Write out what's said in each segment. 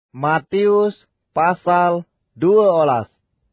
Matius pasal 12.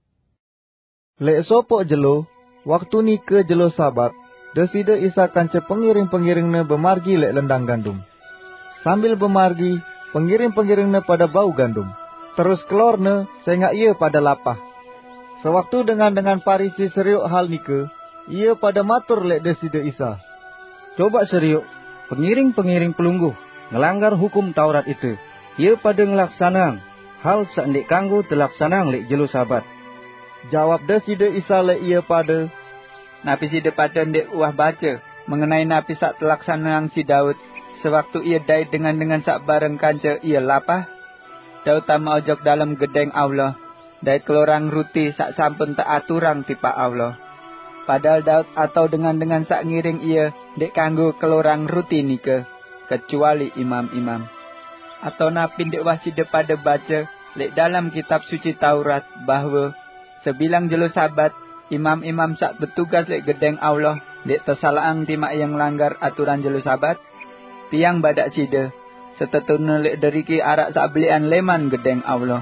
Lek sopok jelo, waktu nike jelo Sabat, Deside Isa kanca pengiring-pengiringnya bemargi lek lendang gandum. Sambil bemargi, pengiring-pengiringnya pada bau gandum. Terus kelorne sehingga ia pada lapah. Sewaktu dengan Farisi seriuk hal nike, ia pada matur lek Deside Isa. Coba seriuk, pengiring-pengiring pelungguh ngelanggar hukum Taurat itu. Ia pada ngelaksanang hal sak ndek kanggo telaksanang lek jelo Sabat. Jawab Deside Isa lek ia pada, napi sida pada ndek uah baca mengenai napi sak telaksanang si Daud sewaktu ia dai dengan sak bareng kanca ia lapah. Daud tama ojok dalam gedeng Allah, dai kelorang ruti sak sampun tak aturang tipa Allah. Padahal Daud atau dengan sak ngiring ia ndek kanggo kelorang ruti nike, kecuali imam-imam. Atau napi ndek wasida pada baca lek dalam kitab suci Taurat bahwa sebilang jelo Sabat imam-imam sak bertugas lek gedeng Allah dek tersalaang timak yang langgar aturan jelo Sabat. Tiang badak sida setetune lek deriki arak sak belian leman gedeng Allah.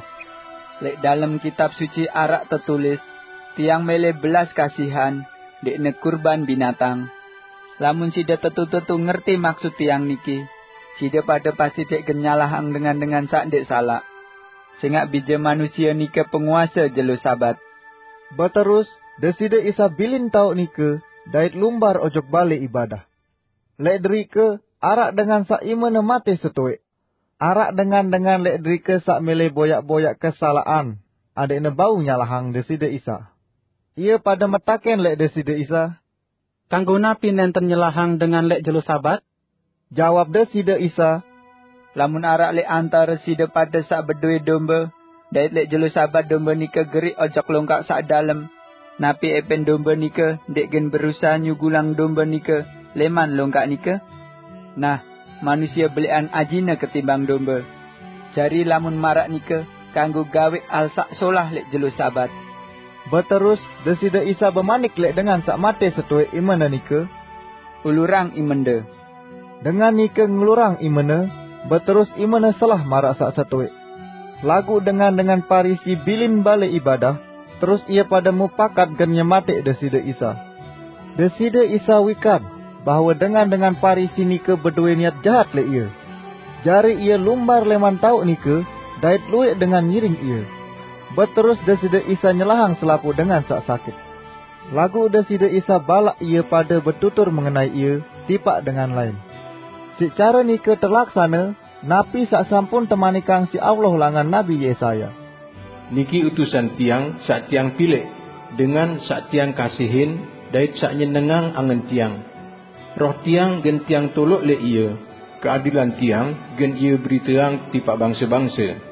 Lek dalam kitab suci arak tertulis tiang mele belas kasihan dek ne kurban binatang. Lamun sida tetu-tetu ngerti maksud tiang niki, sida pada pasti dek genyalahang dengan sak dek salah. Sehingga bija manusia nike penguasa jelo Sabat. Berterus Deside Isa bilin tau nike dait lumbar ojok balik ibadah. Lek derike arak dengan sak imene mate setuik. Arak dengan lek derike sak mele boyak-boyak kesalahan. Adek ne bau nyalahang Deside Isa. Ia pada metaken lek Deside Isa, kanggo napi nenten nyelahang dengan lek jelo Sabat? Jawab Deside Isa, lamun arak lek antara sida pada sak bedue domba, dait lek jelo Sabat domba nike gerik ojok longkak sak dalem. Napi epen domba nike dek gen berusaha nyugulang domba nike leman longkak nike. Nah, manusia belian ajina ketimbang domba. Jari lamun marak nike kanggo gawe al sak solah lek jelo Sabat. Berterus Deside Isa bemanik lek dengan sak mate setuik imene nike, ulurang imende. Dengan nike ngelurang imene, berterus imene salah marak sak setuik. Lagu dengan Farisi bilin balik ibadah, terus ia pada mupakat gen nyemate Deside Isa. Deside Isa wikan bahwa dengan Farisi nike berdua niat jahat lek ia. Jari ia lumbar leman tau nike, dait luik dengan nyiring ia. Berterus Deside Isa nyelahang selapu dengan sak sakit. Lagu Deside Isa balak ia pada bertutur mengenai ia, tipak dengan lain. Si cara nike terlaksana, napi sak sampun temanikang si Allah langan Nabi Yesaya. Niki utusan tiang sak tiang pilih, dengan sak tiang kasihin, dait sak nyenengang angen tiang. Roh tiang gen tiang tolok le ia, keadilan tiang gen ia beriteang tipak bangsa-bangsa.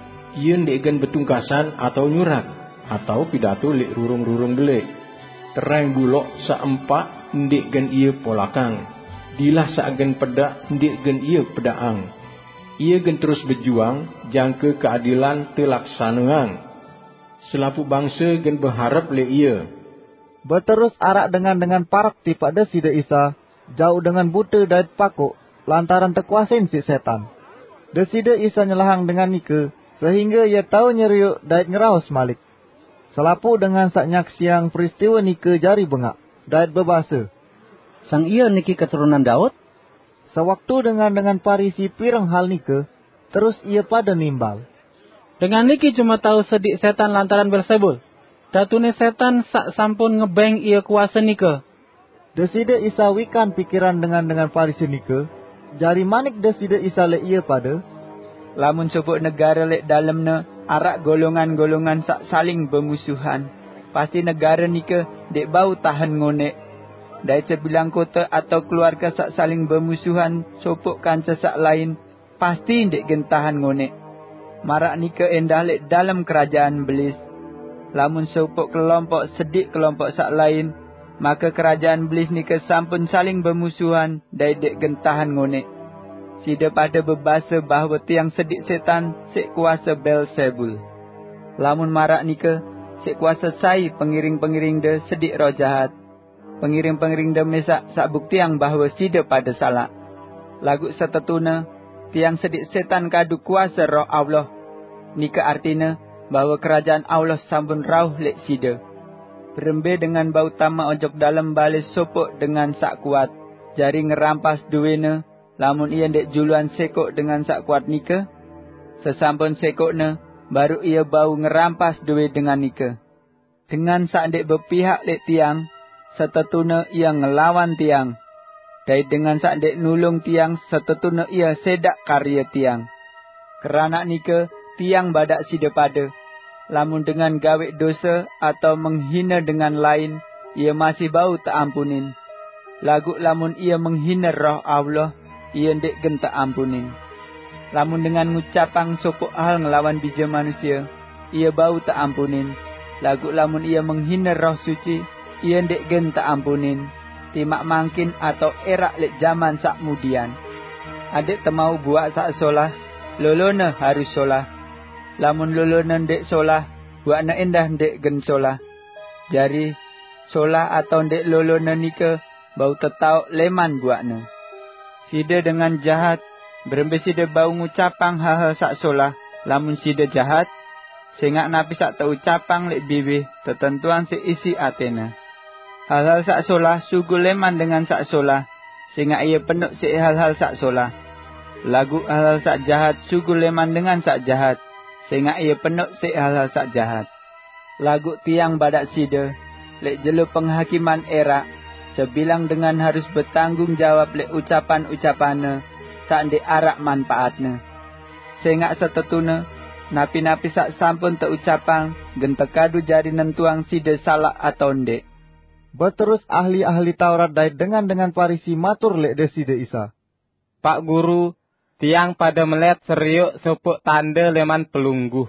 Ia ndek gen betungkasan atau nyurat, atau pidato lek rurung-rurung belek. Terang bulok sak empat ndek gen ia polakang. Dilah sak gen pedak ndek gen ia pedaang. Ia gen terus berjuang jangka keadilan telaksanaan. Selapu bangsa gen berharap le ia. Berterus arak dengan parak tipak Deside Isa, jauh dengan buta dait pakuk, lantaran terkuasain si setan. Deside Isa nyelahang dengan nike, sehingga ia tahu nyeriuk dait ngeraos malik. Selapu dengan sak nyaksiang peristiwa nike jari bengak, dait berbahasa, sang ia niki keturunan Daud? Sewaktu dengan Farisi pirang hal nike, terus ia pada nimbal, dengan niki cuma tahu sedik setan lantaran Beelzebul. Datune setan sak sampun ngebeng ia kuasa nike. Deside Isa wikan pikiran dengan Farisi nike, jari manik Deside Isa lek ia pada, lamun sebut negara lek dalemne arak golongan-golongan sak saling bermusuhan, pasti negara nike dek bau tahan ngonek. Dari sebilang kota atau keluarga sak saling bermusuhan sopok kanca sak lain, pasti dek gentahan ngonek. Marak nike endah lek dalam kerajaan belis. Lamun sopok kelompok sedik kelompok sak lain, maka kerajaan belis nike sampun saling bermusuhan dari dek gentahan ngonek. Sida pada berbahasa bahawa tiang sedik setan sek kuasa Beelzebul. Lamun marak nike sek kuasa sai pengiring-pengiring de sedik roh jahat. Pengiring-pengiring de mesak sak buktiang bahawa sida pada salah. Lagu setetuna tiang sedik setan kadu kuasa roh Allah Nika artina bahwa kerajaan Allah sampun rauh lek sida. Berembe dengan bau tama ojok dalam bale sopok dengan sak kuat. Jari ngerampas duwene, lamun ia ndek juluan sekok dengan sak kuat nika. Sesampun sekokne, baru ia bau ngerampas duwe dengan nika. Dengan sak ndek berpihak lek tiang, setetune ia ngelawan tiang. Dai dengan sak ndek nulung tiang, setetune ia sedak karya tiang. Kerana nika, tiang badak sida pada. Lamun dengan gawe dosa atau menghina dengan lain, ia masih bau tak ampunin. Lagu lamun ia menghina roh Allah, ia ndek gen tak ampunin. Lamun dengan ngucapang sopok hal ngelawan bija manusia, ia bau tak ampunin. Lagu lamun ia menghina roh suci, ia ndek gen tak ampunin. Timak mangkin atau erak lek zaman sak mudian. Adik temau buat sak solah, lolona harus solah. Lamun lolona ndek solah, buatna endah ndek gen solah. Jari solah atau ndek lolona nika bau tetau leman buatna. Sida dengan jahat, berembe sida bau ngucapang hal-hal sak solah. Lamun sida jahat, sengak napi sak tau ucapang lek bibih, tetentuan seisi atena. Hal-hal sak solah sugu leman dengan sak solah, sehingga ia penuh si hal-hal sak solah. Lagu hal-hal sak jahat sugu leman dengan sak jahat, sehingga ia penuh si hal-hal sak jahat. Lagu tiang badak sida, lek jelu penghakiman era, sebilang dengan harus bertanggung jawab lek ucapan-ucapannya, sak ndek arak manfaatnya. Sehingga setetune, napi-napi sak sampun teucapang, gentekadu jari nentuang sida salah atau ndek. Berterus ahli-ahli Taurat dai dengan Farisi matur lek Desida Isa. Pak Guru, tiang pada melihat seriuk sopok tanda leman pelungguh.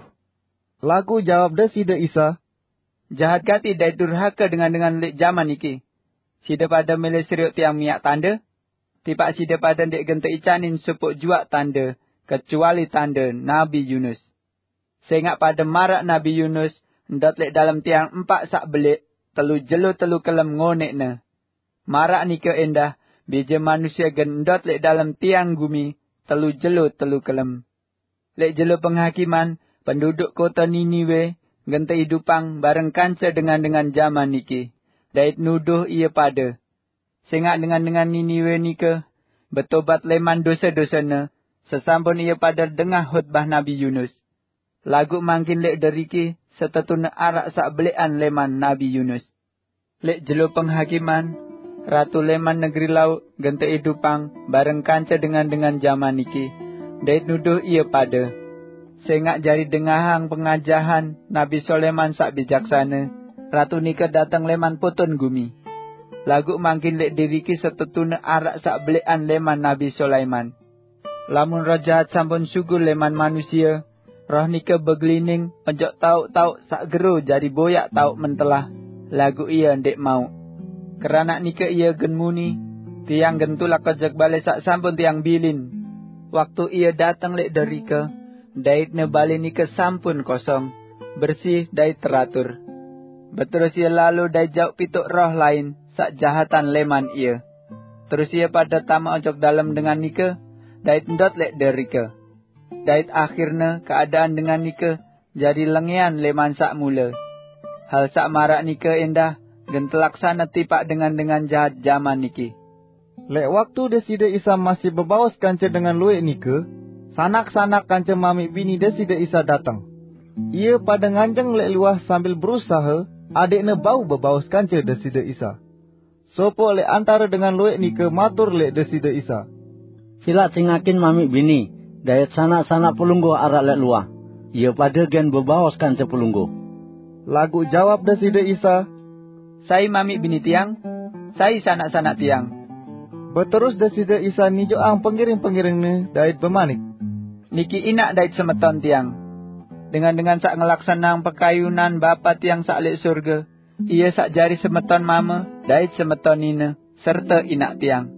Lagu jawab Desida Isa, jahat gati dai durhaka dengan lek zaman iki. Sida pada melihat seriuk tiang miak tanda, tipak sida pada ndek gente icanin sopok juak tanda, kecuali tanda Nabi Yunus. Sehingga pada marak Nabi Yunus, ndot lek dalam tiang 4 sak belik, telu jelo telu kelem ngonekne. Marak nika endah, bija manusia gendot lek dalam tiang gumi, telu jelo telu kelem. Lek jelo penghakiman, penduduk kota Niniwe, gente hidupang bareng kanca dengan zaman niki. Dait nuduh ia pada. Sengak dengan Niniwe nika, betobat leman dosa-dosana, sesampun ia pada dengar khutbah Nabi Yunus. Lagu mangkin lek deriki, setetuna arak sak belian leman Nabi Yunus. Lek jelo penghakiman, ratu leman negeri laut, gente hidupang, bareng kanca dengan zaman niki. Dait nuduh ia pada. Sengak jari dengahang pengajahan Nabi Soleman sak bijaksana, ratu nika datang leman potun gumi. Lagu mangkin lek diriki setetuna arak sak belian leman Nabi Sulaiman. Lamun roh jahat sampun sugul leman manusia, roh nika beglining, ojok tauk-tauk sak geru jadi boyak tauk mentelah. Lagu ia ndek mau. Kerana nika ia gen muni, tiang gentulak kejak balik sak sampun tiang bilin. Waktu ia datang lek derika, daitne balik nika sampun kosong, bersih dait teratur. Beterus ia lalu dai jauh pituk roh lain, sak jahatan leman ia. Terus ia pada tamak ojok dalam dengan nika, dait ndot lek derika. Dait akhirnya keadaan dengan nika jadi lengian leman sak mula. Hal sak marak nika endah gen telaksana tipak dengan jahat zaman niki. Lek waktu Desida Isa masih bebawas kanca dengan luek nika, sanak-sanak kanca mami bini Desida Isa datang. Ia pada nganjeng lek luah sambil berusaha adiknya bau bebawas kanca Desida Isa. Sopo lek antara dengan luek nika matur lek Desida Isa, Sila singakin mami bini, dayat sanak-sanak pelungguh arak lek luah. Ia pada gen bebawas kanca pelungguh. Lagu jawab Desida Isa, Sai mami bini tiang, sai sanak-sanak tiang. Berterus Desida Isa nijoang pengiring-pengiringnya dait bemanik, niki inak dait semeton tiang. Dengan sak ngelaksanang pekayunan bapa tiang sak lek surga, ia sak jari semeton mama, dait semeton nina, serta inak tiang.